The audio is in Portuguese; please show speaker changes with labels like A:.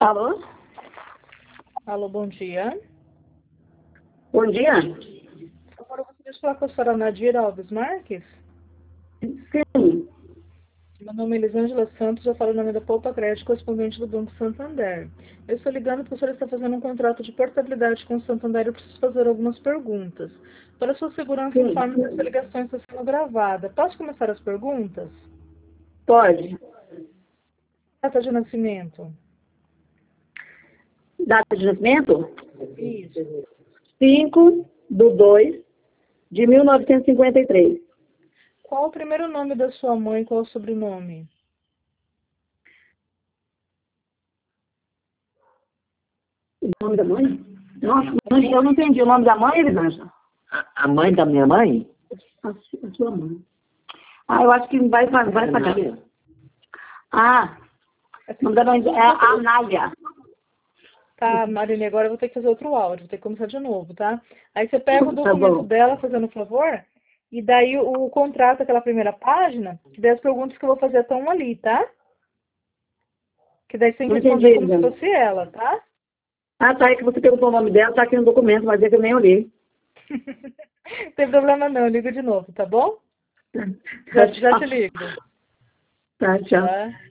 A: Alô?
B: Alô, bom dia.
A: Bom dia?
B: Agora eu gostaria de falar com a senhora Nadir Alves Marques.
A: Sim.
B: Meu nome é Elisângela Santos, eu falo em nome da Poupa Crédito, correspondente do Banco Santander. Eu estou ligando porque a senhora está fazendo um contrato de portabilidade com o Santander e eu preciso fazer algumas perguntas. Para sua segurança,
A: Sim.
B: informe que essa ligação está sendo gravada. Posso começar as perguntas?
A: Pode.
B: Data de nascimento?
A: Data de nascimento?
B: Isso.
A: 5/2/1953.
B: Qual o primeiro nome da sua mãe e qual o sobrenome?
A: O nome da mãe? Nossa, mãe, eu não entendi o nome da mãe, Elisângela.
C: A mãe da minha mãe?
A: A sua mãe. Ah, eu acho que vai pagar. Ah, o nome da mãe é Anália.
B: Tá, Marine, agora eu vou ter que fazer outro áudio, vou ter que começar de novo, tá? Aí você pega o
A: Tá
B: documento
A: bom.
B: dela, fazendo um favor, e daí o contrato, aquela primeira página, que daí as perguntas que eu vou fazer estão ali, tá? Que daí você tem que
A: Não entendi,
B: responder como se
A: Elisângela.
B: fosse ela, tá?
A: Ah, tá, é que você perguntou o nome dela, tá aqui no documento, mas é que eu nem olhei.
B: Não tem problema não, eu ligo de novo, tá bom?
A: Tá,
B: Já te
A: tchau.
B: ligo,
A: Tá, tchau.
B: tá?